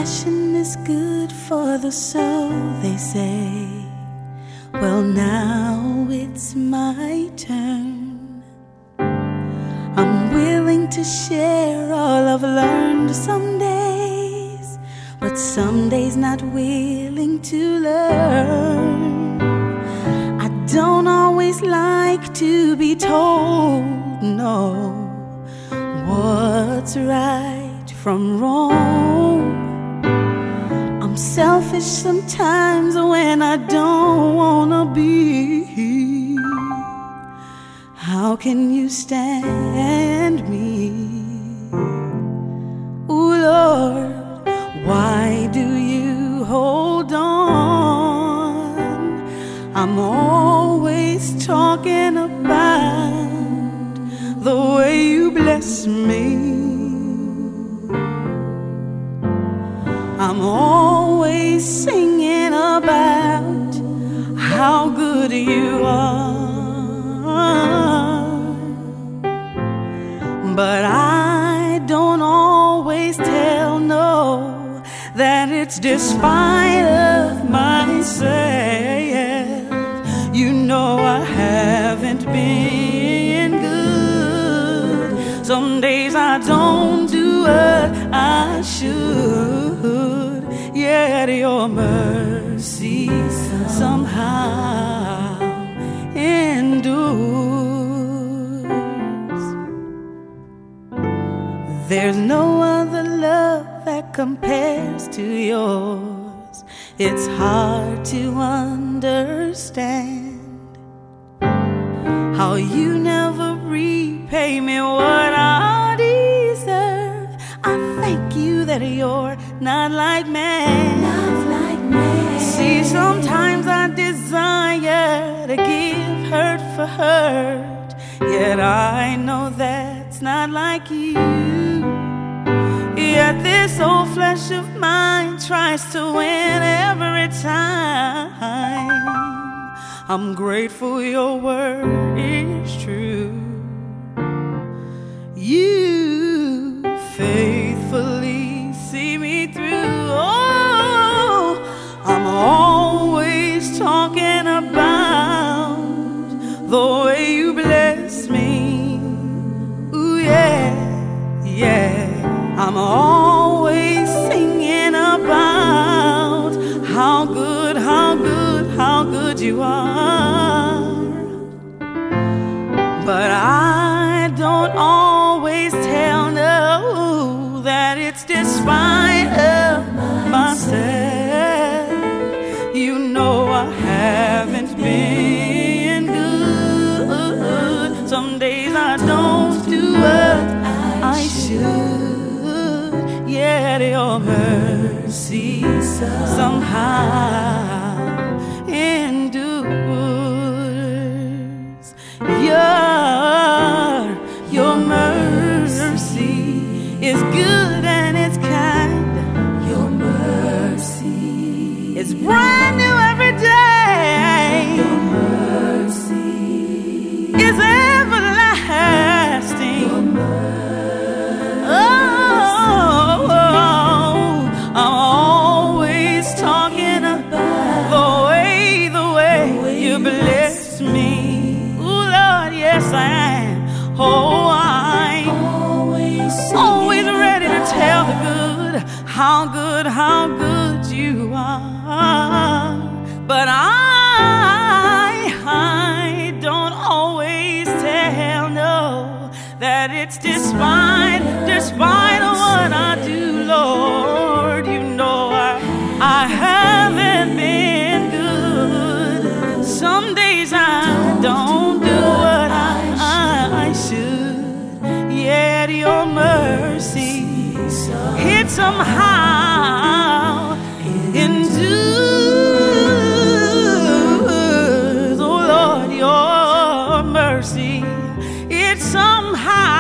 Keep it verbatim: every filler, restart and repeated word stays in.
Compassion is good for the soul, they say. Well, now it's my turn. I'm willing to share all I've learned some days, but some days not willing to learn. I don't always like to be told, no, what's right from wrong. I'm selfish sometimes when I don't wanna be. How can you stand me? Ooh, Lord, why do you hold on? I'm always talking about the way you bless me. I'm always singing about how good you are, but I don't always tell no that it's despite of myself. You know I haven't been good. Some days I don't do what I should, yet your mercy somehow endures. There's no other love that compares to yours. It's hard to understand how you never repay me what I deserve. I thank you that you're not like man. Not like man. See, sometimes I desire to give hurt for hurt, yet I know that's not like you. Yet this old flesh of mine tries to win every time. I'm grateful your word is true. You faithfully see me through. Oh, I'm always talking about the way you bless me. Ooh, yeah, yeah. I'm always singing about how good, how good, how good you are. But I don't always tell no that it's despite of myself. You know I haven't been good. Some days I don't do what I should, yet your mercy somehow endures. Your, your mercy is good and it's kind. Your mercy is brand new every day. Your mercy is everlasting. Your mercy. Oh, I'm always talking about the way, the way you bless me. Ooh, Lord, yes I am. Oh, I'm always, always ready to tell the good, how good, how good you are. But I, I don't always tell no that it's despite, despite of what I do, Lord. You know I, I haven't been good. Some days I don't do what I, I should, yet your mercy, it somehow endures. Oh Lord, your mercy, it somehow